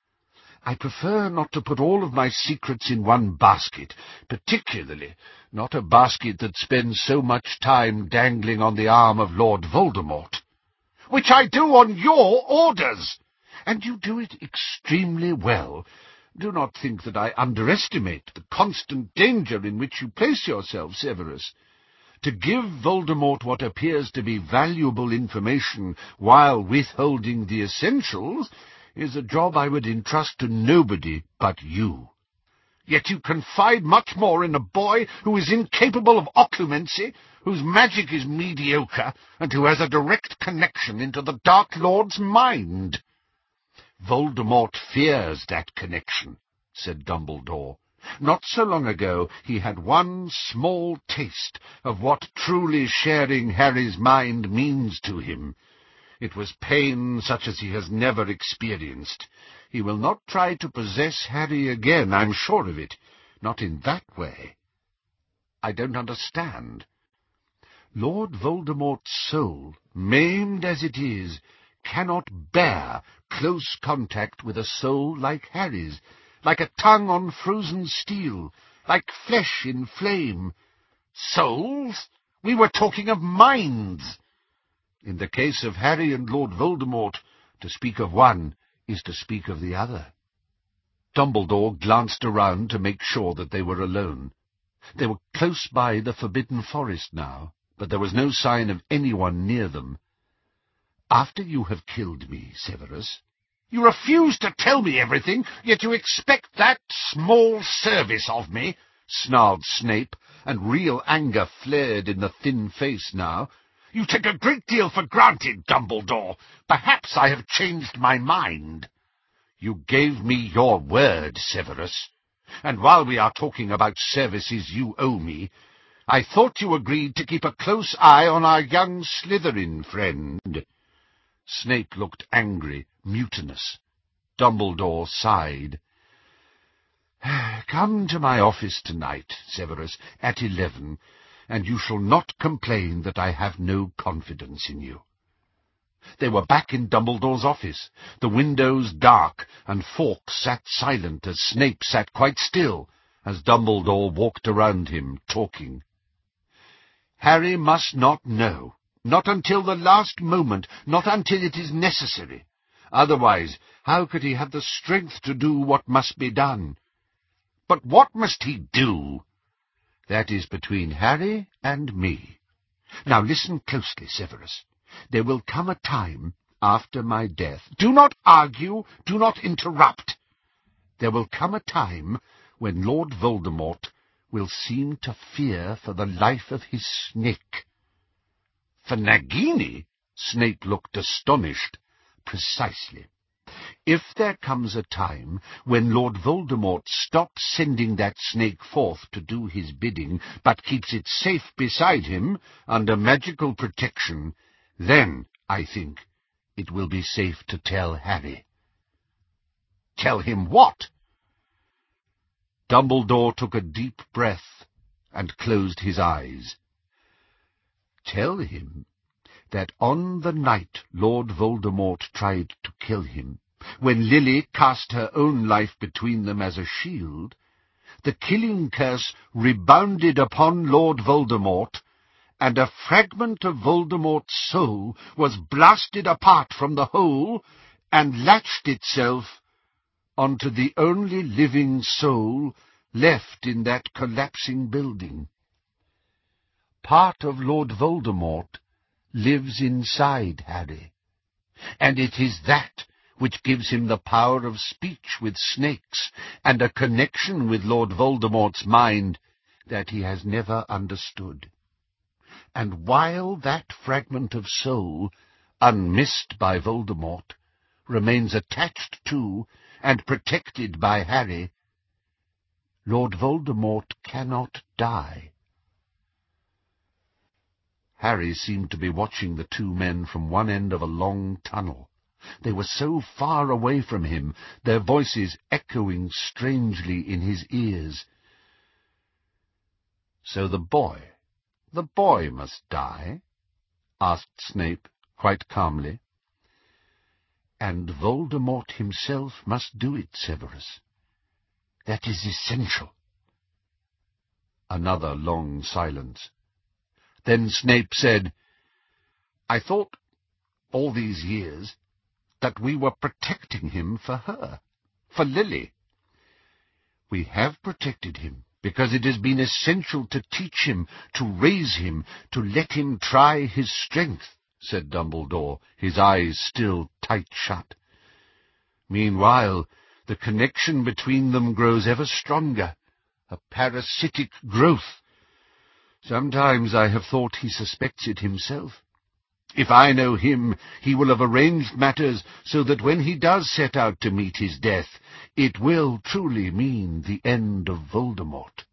I prefer not to put all of my secrets in one basket, particularly not a basket that spends so much time dangling on the arm of Lord Voldemort." "Which I do on your orders." "And you do it extremely well. Do not think that I underestimate the constant danger in which you place yourself, Severus. To give Voldemort what appears to be valuable information while withholding the essentials is a job I would entrust to nobody but you. Yet you confide much more in a boy who is incapable of occlumency, whose magic is mediocre, and who has a direct connection into the Dark Lord's mind." "Voldemort fears that connection," said Dumbledore. "Not so long ago he had one small taste of what truly sharing Harry's mind means to him. It was pain such as he has never experienced. He will not try to possess Harry again, I'm sure of it. Not in that way." "I don't understand." "Lord Voldemort's soul, maimed as it is, cannot bear close contact with a soul like Harry's, like a tongue on frozen steel, like flesh in flame." "Souls? We were talking of minds." "In the case of Harry and Lord Voldemort, to speak of one is to speak of the other." Dumbledore glanced around to make sure that they were alone. They were close by the Forbidden Forest now, but there was no sign of anyone near them. "After you have killed me, Severus—" "You refuse to tell me everything, yet you expect that small service of me," snarled Snape, and real anger flared in the thin face now. "You take a great deal for granted, Dumbledore. Perhaps I have changed my mind." "You gave me your word, Severus. And while we are talking about services you owe me, I thought you agreed to keep a close eye on our young Slytherin friend." Snape looked angry, mutinous. Dumbledore sighed. "Come to my office tonight, Severus, at 11, and you shall not complain that I have no confidence in you." They were back in Dumbledore's office, the windows dark, and Fawkes sat silent as Snape sat quite still, as Dumbledore walked around him, talking. "Harry must not know. Not until the last moment, not until it is necessary. Otherwise, how could he have the strength to do what must be done?" "But what must he do?" "That is between Harry and me. Now listen closely, Severus. There will come a time after my death—" "Do not argue, do not interrupt." "There will come a time when Lord Voldemort will seem to fear for the life of his snake." "For Nagini?" Snape looked astonished. "Precisely. If there comes a time when Lord Voldemort stops sending that snake forth to do his bidding, but keeps it safe beside him under magical protection, then, I think, it will be safe to tell Harry." "Tell him what?" Dumbledore took a deep breath and closed his eyes. "Tell him that on the night Lord Voldemort tried to kill him, when Lily cast her own life between them as a shield, the killing curse rebounded upon Lord Voldemort, and a fragment of Voldemort's soul was blasted apart from the whole and latched itself onto the only living soul left in that collapsing building. part of Lord Voldemort lives inside Harry, and it is that which gives him the power of speech with snakes and a connection with Lord Voldemort's mind that he has never understood. And while that fragment of soul, unmissed by Voldemort, remains attached to and protected by Harry, Lord Voldemort cannot die. Harry seemed to be watching the two men from one end of a long tunnel. They were so far away from him, their voices echoing strangely in his ears. "So the boy must die?" asked Snape quite calmly. "And Voldemort himself must do it, Severus. That is essential." Another long silence. Then Snape said, "I thought all these years that we were protecting him for her, for Lily." "We have protected him because it has been essential to teach him, to raise him, to let him try his strength," said Dumbledore, his eyes still tight shut. "Meanwhile, the connection between them grows ever stronger, a parasitic growth. Sometimes I have thought he suspects it himself. If I know him, he will have arranged matters so that when he does set out to meet his death, it will truly mean the end of Voldemort."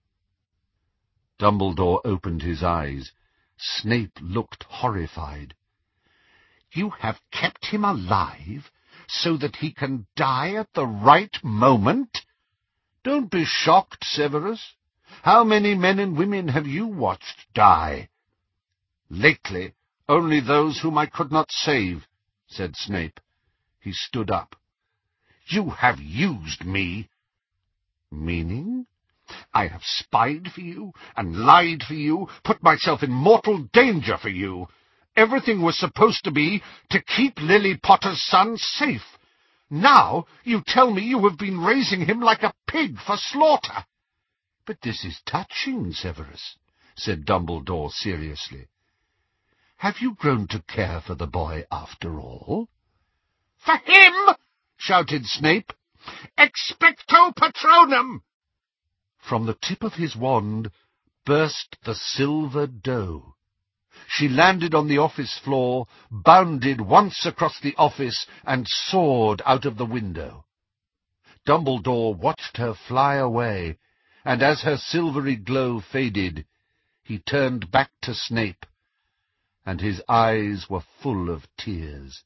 Dumbledore opened his eyes. Snape looked horrified. "You have kept him alive so that he can die at the right moment? Don't be shocked, Severus. How many men and women have you watched die?" "Lately, only those whom I could not save," said Snape. He stood up. "You have used me." "Meaning?" "I have spied for you and lied for you, put myself in mortal danger for you. Everything was supposed to be to keep Lily Potter's son safe. Now you tell me you have been raising him like a pig for slaughter." "But this is touching, Severus," said Dumbledore seriously. "Have you grown to care for the boy after all?" "For him!" shouted Snape. "Expecto Patronum!" From the tip of his wand burst the silver doe. She landed on the office floor, bounded once across the office, and soared out of the window. Dumbledore watched her fly away, and as her silvery glow faded, he turned back to Snape, and his eyes were full of tears.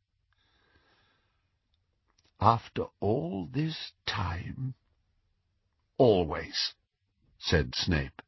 "After all this time?" "Always," said Snape.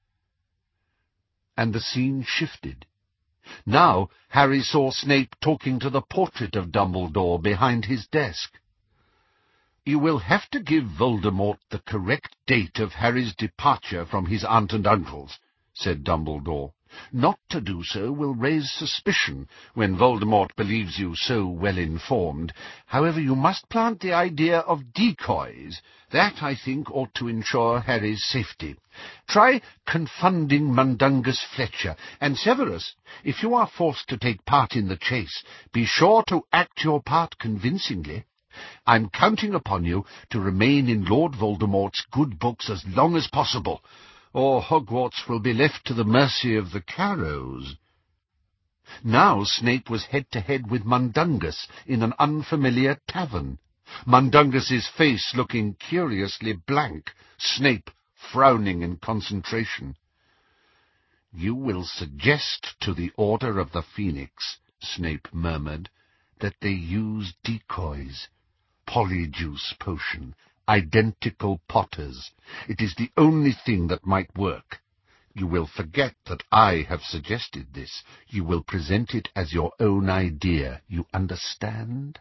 And the scene shifted. Now Harry saw Snape talking to the portrait of Dumbledore behind his desk. "You will have to give Voldemort the correct date of Harry's departure from his aunt and uncle's," said Dumbledore. "Not to do so will raise suspicion when Voldemort believes you so well informed. However, you must plant the idea of decoys. That, I think, ought to ensure Harry's safety. Try confounding Mundungus Fletcher, and Severus, if you are forced to take part in the chase, be sure to act your part convincingly. I'm counting upon you to remain in Lord Voldemort's good books as long as possible, or Hogwarts will be left to the mercy of the Carrows." Now Snape was head-to-head with Mundungus in an unfamiliar tavern, Mundungus's face looking curiously blank, Snape frowning in concentration. "You will suggest to the Order of the Phoenix," Snape murmured, "that they use decoys. Polyjuice potion, identical Potters. It is the only thing that might work. You will forget that I have suggested this. You will present it as your own idea. You understand?"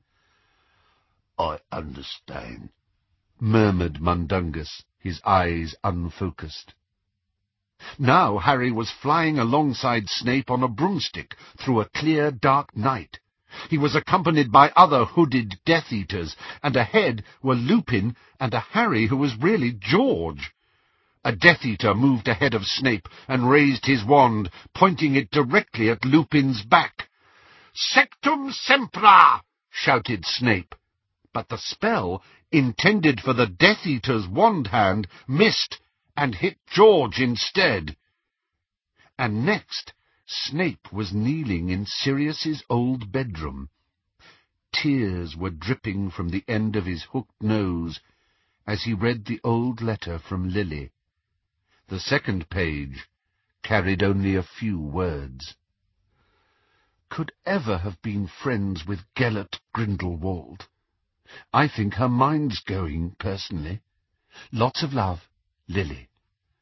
"I understand," murmured Mundungus, his eyes unfocused. Now Harry was flying alongside Snape on a broomstick through a clear, dark night. He was accompanied by other hooded Death Eaters, and ahead were Lupin and a Harry who was really George. A Death Eater moved ahead of Snape and raised his wand, pointing it directly at Lupin's back. "Sectum Sempra!" shouted Snape. But the spell, intended for the Death Eater's wand hand, missed and hit George instead. And next, Snape was kneeling in Sirius's old bedroom. Tears were dripping from the end of his hooked nose as he read the old letter from Lily. The second page carried only a few words. Could ever have been friends with Gellert Grindelwald. I think her mind's going, personally. Lots of love, Lily.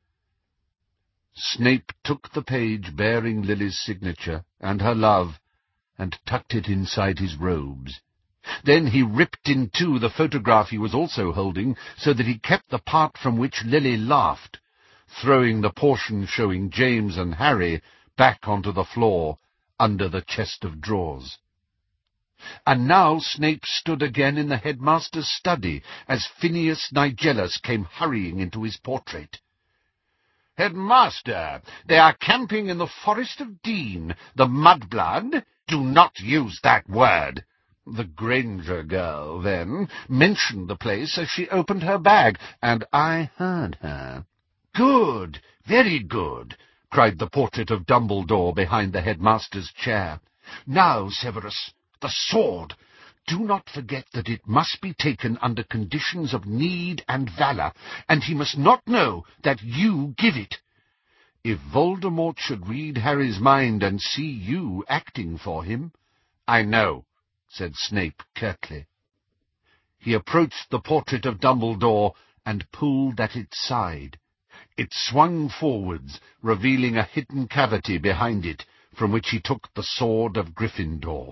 Snape took the page bearing Lily's signature and her love and tucked it inside his robes. Then he ripped in two the photograph he was also holding, so that he kept the part from which Lily laughed, throwing the portion showing James and Harry back onto the floor under the chest of drawers. And now Snape stood again in the headmaster's study as Phineas Nigellus came hurrying into his portrait. "Headmaster, they are camping in the Forest of Dean. The Mudblood? Do not use that word." The Granger girl, then, mentioned the place as she opened her bag, and I heard her. "Good, very good," cried the portrait of Dumbledore behind the headmaster's chair. "Now, Severus, the sword. Do not forget that it must be taken under conditions of need and valor, and he must not know that you give it. If Voldemort should read Harry's mind and see you acting for him—" "I know," said Snape curtly. He approached the portrait of Dumbledore and pulled at its side. It swung forwards, revealing a hidden cavity behind it, from which he took the sword of Gryffindor.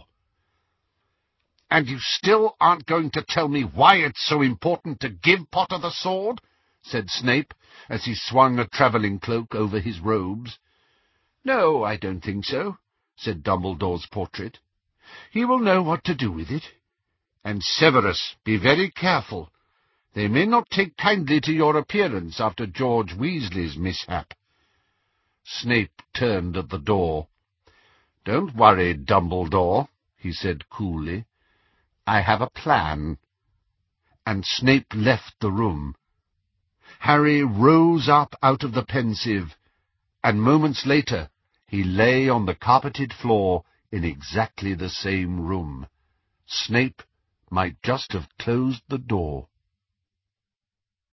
"And you still aren't going to tell me why it's so important to give Potter the sword?" said Snape, as he swung a travelling cloak over his robes. "No, I don't think so," said Dumbledore's portrait. "He will know what to do with it. And Severus, be very careful. They may not take kindly to your appearance after George Weasley's mishap." Snape turned at the door. "Don't worry, Dumbledore," he said coolly. "I have a plan." And Snape left the room. Harry rose up out of the Pensieve, and moments later he lay on the carpeted floor in exactly the same room. Snape might just have closed the door.